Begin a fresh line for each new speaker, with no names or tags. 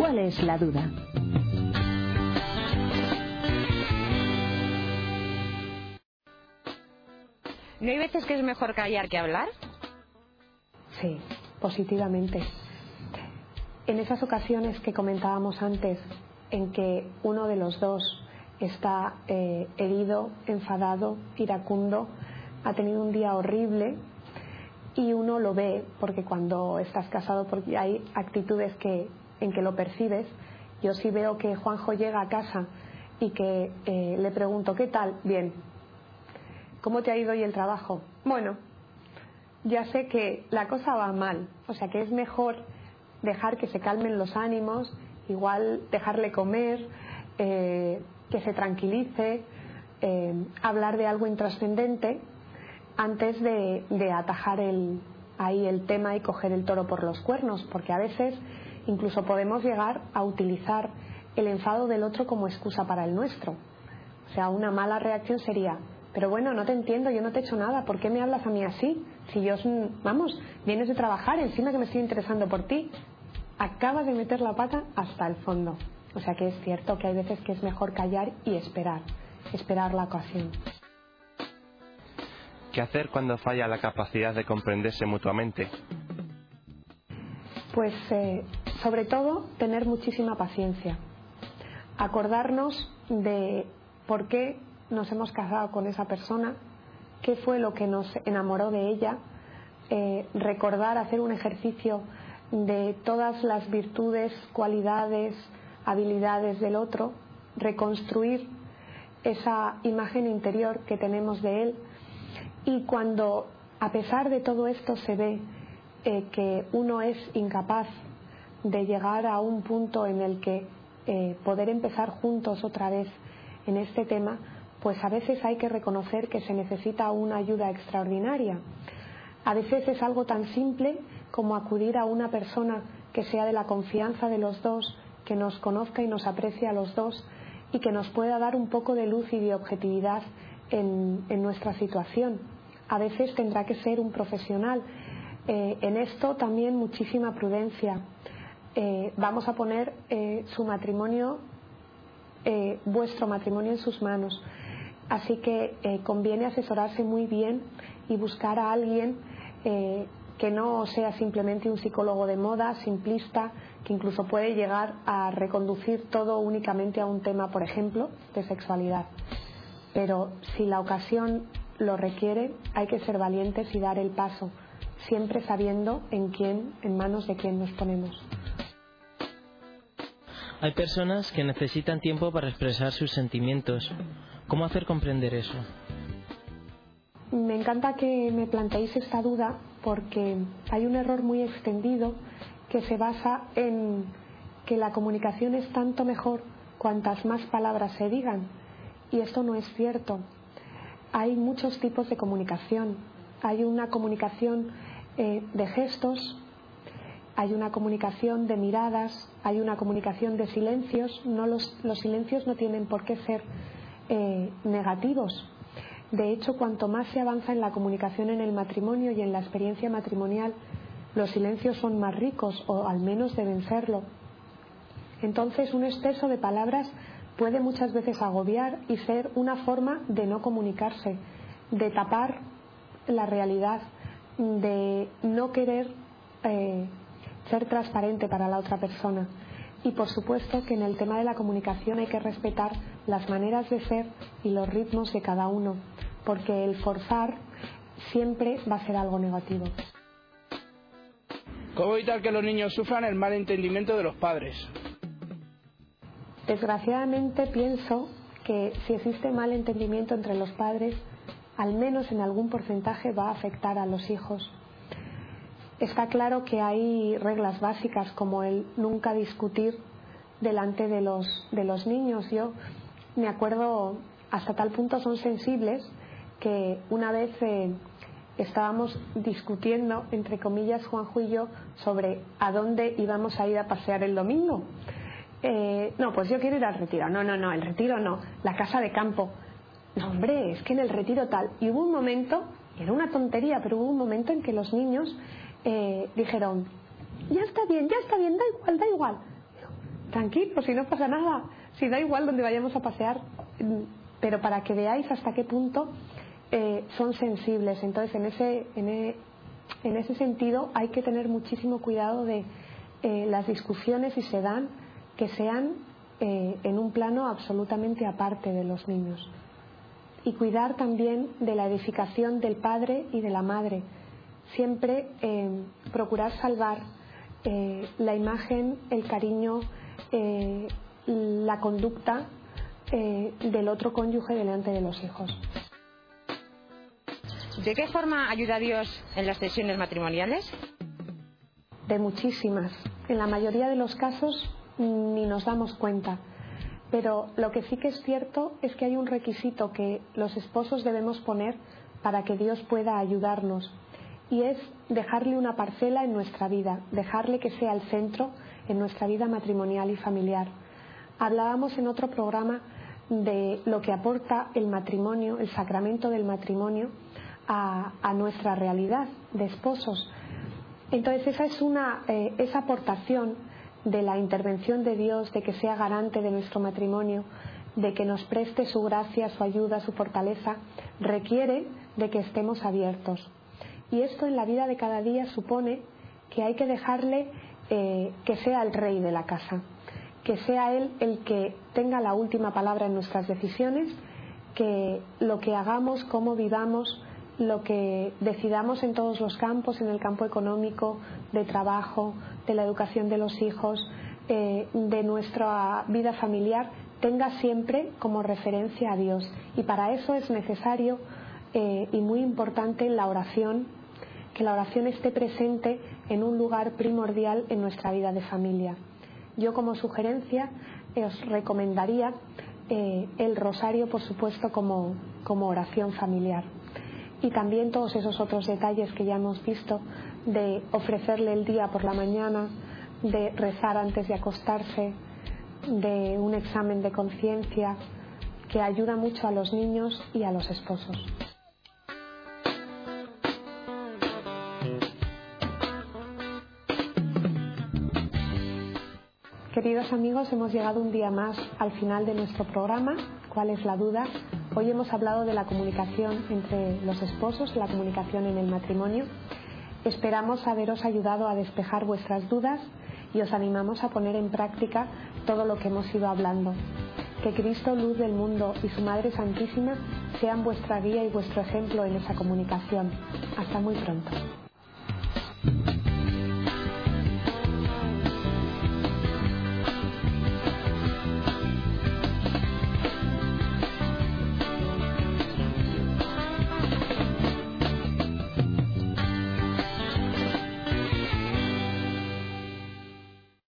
¿Cuál es la duda?
¿No hay veces que es mejor callar que hablar?
Sí, positivamente. En esas ocasiones que comentábamos antes, en que uno de los dos está herido, enfadado, iracundo, ha tenido un día horrible y uno lo ve, porque cuando estás casado porque hay actitudes en que lo percibes. Yo sí veo que Juanjo llega a casa y que le pregunto, ¿qué tal? Bien. ¿Cómo te ha ido hoy el trabajo? Bueno, ya sé que la cosa va mal, o sea que es mejor dejar que se calmen los ánimos, igual dejarle comer, que se tranquilice, hablar de algo intrascendente antes de atajar ahí el tema y coger el toro por los cuernos, porque a veces incluso podemos llegar a utilizar el enfado del otro como excusa para el nuestro. O sea, una mala reacción sería: pero bueno, no te entiendo, yo no te he hecho nada, ¿por qué me hablas a mí así? Si yo, vamos, vienes de trabajar, encima que me estoy interesando por ti. Acabas de meter la pata hasta el fondo. O sea que es cierto que hay veces que es mejor callar y esperar la ocasión.
¿Qué hacer cuando falla la capacidad de comprenderse mutuamente?
Pues sobre todo tener muchísima paciencia. Acordarnos de por qué nos hemos casado con esa persona, qué fue lo que nos enamoró de ella, recordar, hacer un ejercicio de todas las virtudes, cualidades, habilidades del otro, reconstruir esa imagen interior que tenemos de él. Y cuando a pesar de todo esto se ve que uno es incapaz de llegar a un punto en el que poder empezar juntos otra vez en este tema, pues a veces hay que reconocer que se necesita una ayuda extraordinaria. A veces es algo tan simple como acudir a una persona que sea de la confianza de los dos, que nos conozca y nos aprecie a los dos y que nos pueda dar un poco de luz y de objetividad en nuestra situación. A veces tendrá que ser un profesional. En esto también muchísima prudencia. Vamos a poner su matrimonio, vuestro matrimonio en sus manos. Así que conviene asesorarse muy bien y buscar a alguien que no sea simplemente un psicólogo de moda, simplista, que incluso puede llegar a reconducir todo únicamente a un tema, por ejemplo, de sexualidad. Pero si la ocasión lo requiere, hay que ser valientes y dar el paso, siempre sabiendo en manos de quién nos ponemos.
Hay personas que necesitan tiempo para expresar sus sentimientos. ¿Cómo hacer comprender eso?
Me encanta que me planteéis esta duda porque hay un error muy extendido que se basa en que la comunicación es tanto mejor cuantas más palabras se digan, y esto no es cierto. Hay muchos tipos de comunicación. Hay una comunicación de gestos, hay una comunicación de miradas, hay una comunicación de silencios. Los silencios no tienen por qué ser negativos. De hecho, cuanto más se avanza en la comunicación en el matrimonio y en la experiencia matrimonial, los silencios son más ricos, o al menos deben serlo. Entonces, un exceso de palabras puede muchas veces agobiar y ser una forma de no comunicarse, de tapar la realidad, de no querer ser transparente para la otra persona. Y por supuesto que en el tema de la comunicación hay que respetar las maneras de ser y los ritmos de cada uno, porque el forzar siempre va a ser algo negativo.
¿Cómo evitar que los niños sufran el mal entendimiento de los padres?
Desgraciadamente pienso que si existe mal entendimiento entre los padres, al menos en algún porcentaje va a afectar a los hijos. Está claro que hay reglas básicas como el nunca discutir delante de los niños. Yo me acuerdo, hasta tal punto son sensibles, que una vez estábamos discutiendo, entre comillas, Juanjo y yo, sobre a dónde íbamos a ir a pasear el domingo. No, pues yo quiero ir al retiro. No, el retiro no, la casa de campo. No, hombre, es que en el retiro tal. Y hubo un momento, era una tontería, pero hubo un momento en que los niños dijeron: ya está bien, da igual. tranquilos, si no pasa nada, si da igual donde vayamos a pasear, pero para que veáis hasta qué punto son sensibles. Entonces en ese sentido hay que tener muchísimo cuidado de las discusiones, si se dan, que sean en un plano absolutamente aparte de los niños, y cuidar también de la edificación del padre y de la madre. Siempre procurar salvar la imagen, el cariño, la conducta del otro cónyuge delante de los hijos.
¿De qué forma ayuda a Dios en las tensiones matrimoniales?
De muchísimas. En la mayoría de los casos ni nos damos cuenta. Pero lo que sí que es cierto es que hay un requisito que los esposos debemos poner para que Dios pueda ayudarnos, y es dejarle una parcela en nuestra vida, dejarle que sea el centro en nuestra vida matrimonial y familiar. Hablábamos en otro programa de lo que aporta el matrimonio, el sacramento del matrimonio, a nuestra realidad de esposos. Entonces esa aportación de la intervención de Dios, de que sea garante de nuestro matrimonio, de que nos preste su gracia, su ayuda, su fortaleza, requiere de que estemos abiertos. Y esto en la vida de cada día supone que hay que dejarle que sea el rey de la casa, que sea él el que tenga la última palabra en nuestras decisiones, que lo que hagamos, cómo vivamos, lo que decidamos en todos los campos, en el campo económico, de trabajo, de la educación de los hijos, de nuestra vida familiar, tenga siempre como referencia a Dios. Y para eso es necesario y muy importante la oración, que la oración esté presente en un lugar primordial en nuestra vida de familia. Yo, como sugerencia, os recomendaría el rosario, por supuesto, como oración familiar. Y también todos esos otros detalles que ya hemos visto, de ofrecerle el día por la mañana, de rezar antes de acostarse, de un examen de conciencia, que ayuda mucho a los niños y a los esposos. Queridos amigos, hemos llegado un día más al final de nuestro programa. ¿Cuál es la duda? Hoy hemos hablado de la comunicación entre los esposos, la comunicación en el matrimonio. Esperamos haberos ayudado a despejar vuestras dudas y os animamos a poner en práctica todo lo que hemos ido hablando. Que Cristo, luz del mundo, y su Madre Santísima sean vuestra guía y vuestro ejemplo en esa comunicación. Hasta muy pronto.